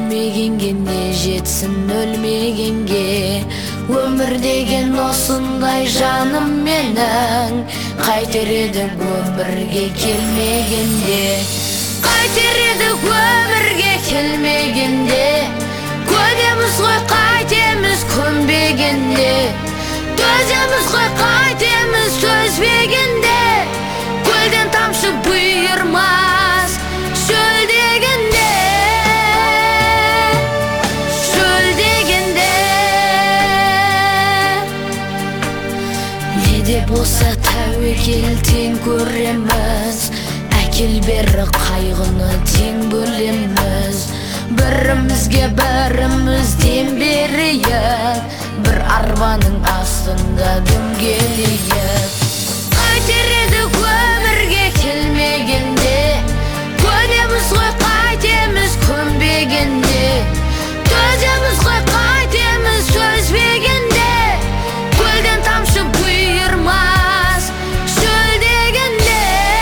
Өлмегенге не жетсін өлмегенге, өмір деген осындай жаным менің. Қайтер едің өмірге келмегенде, қайтер едік өмірге келмегенде, көнеміз ғой қайтеміз көнбегенде, төземіз ғой қайтеміз төзбегенде, көлден тамшы бұйырмас шөл дегенде, шөл дегенде. Не де болса тәуекел тең көреміз, әкел бері қайғыны тең бөлеміз. Бірімізге біріміз дем берейік, бір арбаның астында дөңгелейік. Қайтер едік өмірге келмегенде, көнеміз ғой қайтеміз көнбегенде, төземіз ғой қайтеміз төзбегенде, көлден тамшы бұйырмас шөл дегенде,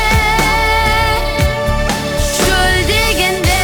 шөл дегенде.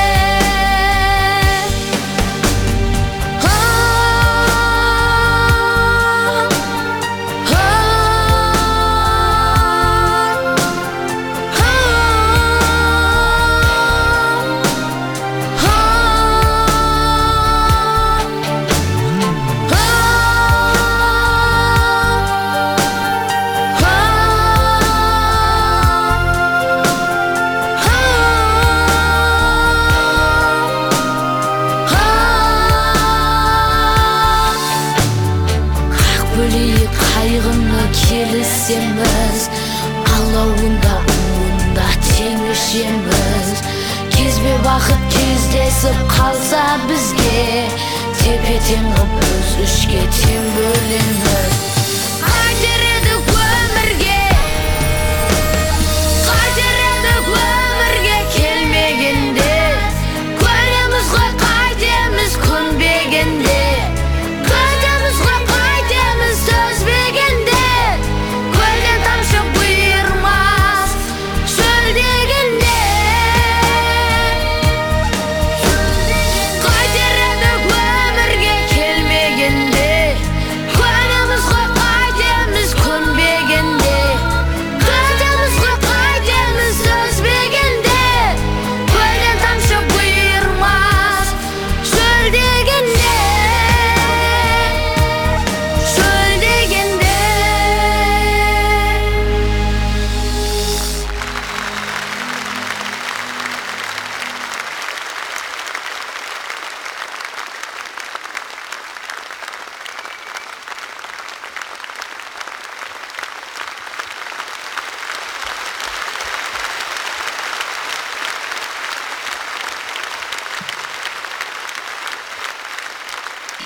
Бөлейік қайғыны келісеміз, алауында уында тең ішеміз. Кезбе бақыт кездесіп қалса бізге, тепе-тең ғып біз үшке тең бөлеміз.